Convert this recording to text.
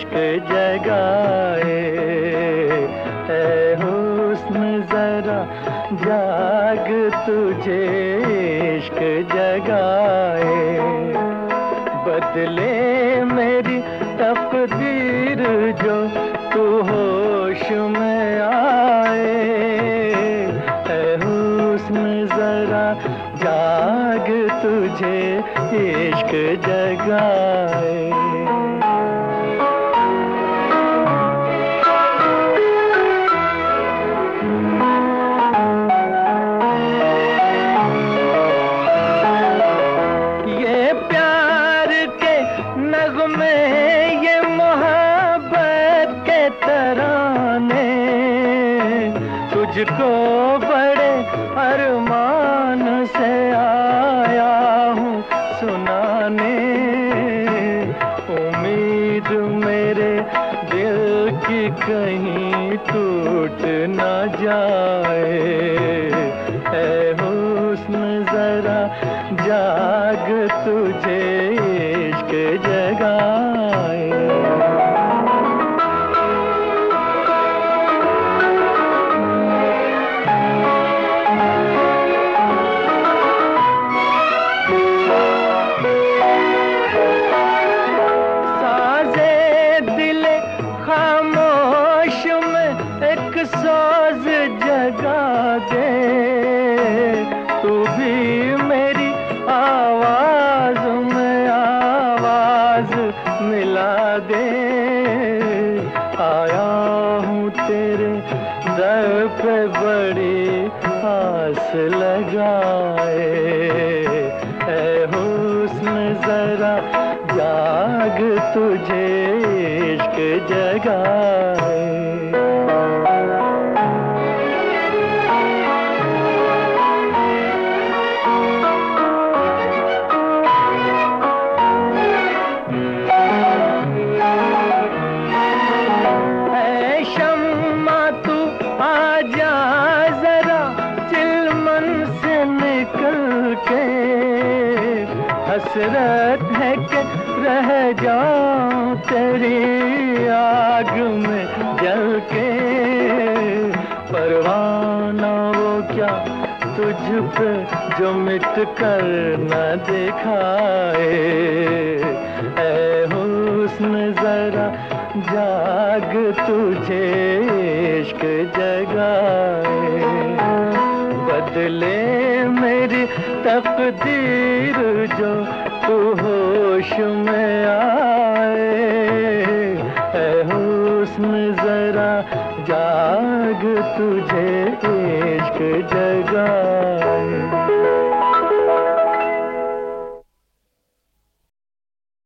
इश्क जगाए। ऐ हुस्न जरा जाग, तुझे इश्क जगाए। बदले मेरी तकदीर जो तू होश में आए। ऐ हुस्न जरा जाग, तुझे इश्क जगाए। ये प्यार के नगमे, ये मोहब्बत के तराने, तुझको बड़े अरमान से आया हूँ सुनाने। उम्मीद मेरे दिल की कहीं टूट न जाए। ऐ हुस्न जरा जाग, तुझे इश्क जगाए। खामोश में एक सोज जगा दे, तू भी मेरी आवाज में आवाज मिला दे। आया हूँ तेरे दर पे बड़ी आस लगाए। ऐ हुस्न जरा जाग, तुझे इश्क जगाए। ऐ शम्मा तू आजा जरा चिलमन से निकल के। हसरत है कि रह जाऊं तेरी आग में जल के। परवाना वो क्या तुझ पे जो मिट कर न दिखाए। ऐ हुस्न जरा जाग, तुझे इश्क जगाए। बदले मेरी तकदीर जो तू होश में आए। ऐ हुस्न जरा जाग, तुझे